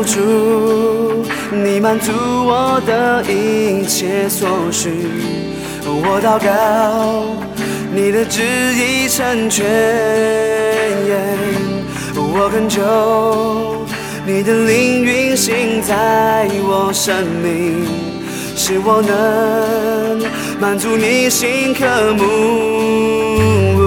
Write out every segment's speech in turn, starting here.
主，你满足我的一切所需。我祷告，你的旨意成全。我恳求你的灵运行在我生命，使我能满足你心渴慕。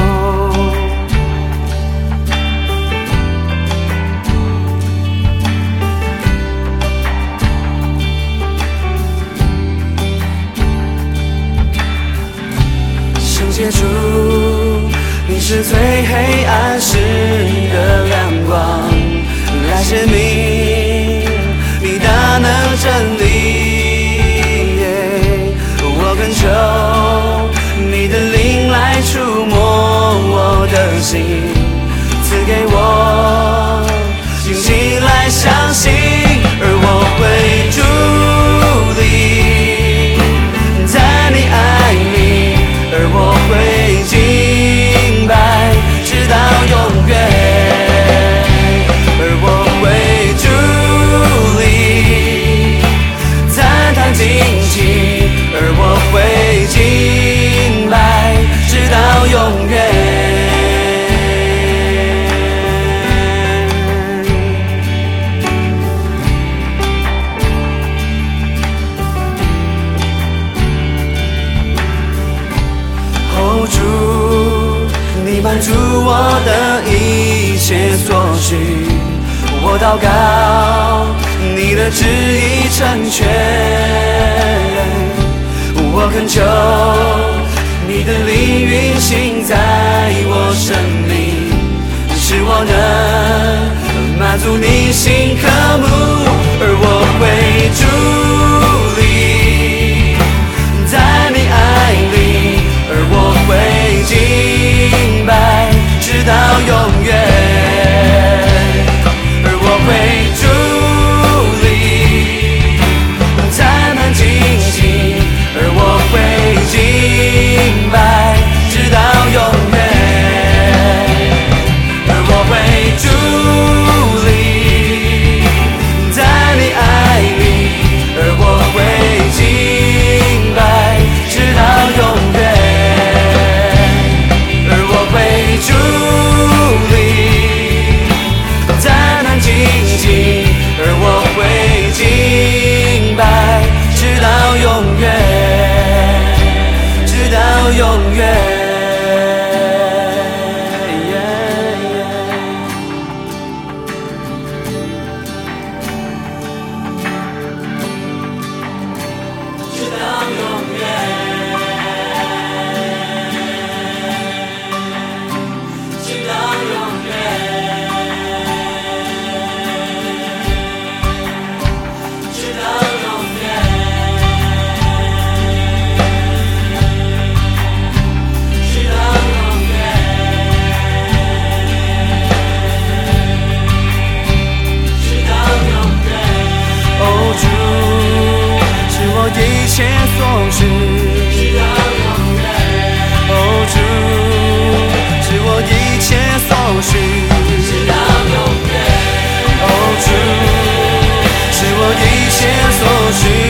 主，你是最黑暗时的亮光，来显明你大能真理。我恳求你的灵来触摸我的心，赐给我信心来相信，而我会伫立在你爱里，而我会敬拜直到永远，而我会伫立赞叹惊奇，而我会敬拜直到永远。主，你满足我的一切所需。我祷告，你的旨意成全。我恳求你的灵运行在我生命，使我能满足你心渴慕，而我会伫立在你爱里，而我会敬拜直到永远，而我会伫立赞叹惊奇，而我会敬拜直到永远，而我会伫立在你爱里，而我会敬拜直到永远，伫立赞叹惊奇，而我会敬拜直到永远，直到永远。一切所需，哦主，是我一切所需，哦主，是我一切所需。